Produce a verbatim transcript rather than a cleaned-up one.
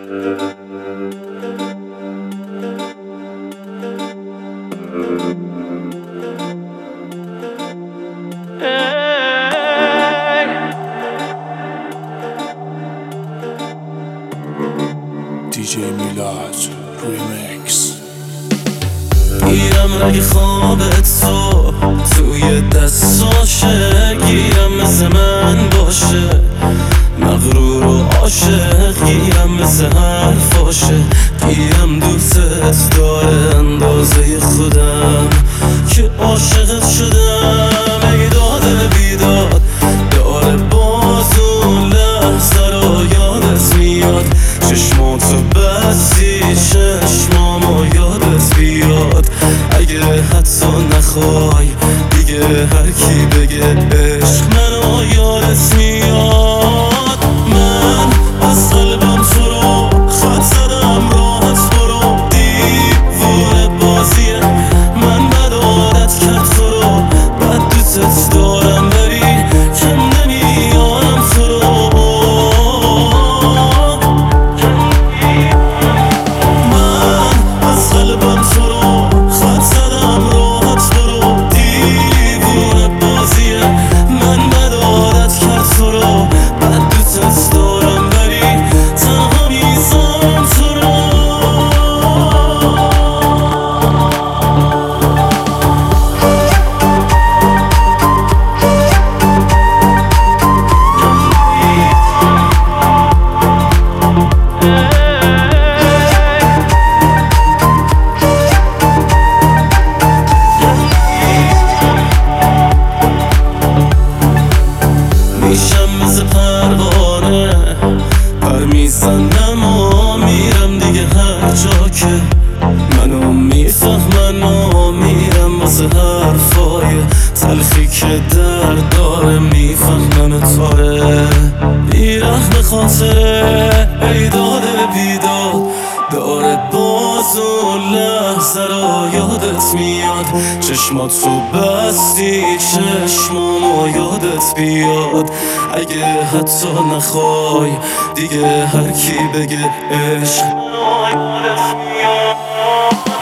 دی جی میلاد ریمیکس. گیرم اگه خوابت تو توی دستاشه، گیرم مثل من باشه مغرور و عاشق، گیرم مثل حرفاشه، گیرم دوستت داره اندازه خودم که عاشقت شدم. ای داده بیداد داره باز اون لحظه رو یادت میاد، چشماتو بستی چشمامو یادت بیاد. اگه حتی نخوای دیگه هر کی بگه عشق منو یادت میاد. من از قلبم تو رو خط زدم، راحت برو، دیوونه بازیه من بد عادت کرد تو رو، بد دوست دارم بری کم نمیارم تو رو. من از قلبم تو رو خط زدم، راحت برو، دیوونه بازیه من بد عادت کرد تو رو، بد دوست دارم ولی تنها میذارم تو رو. میشم مثل پروانه پر میزنم و میرم دیگه هر جا که منو میفهمن و میرم واسه حرفای تلخی که درد داره، میفهمن تاره بیرحم خاطره. ای داده بیداد داره باز اون لحظه رو یادت میاد، چشماتو بستی چشمامو یادت بیاد. اگه حتی نخوای دیگه هر کی بگه عشق منو یادت میاد.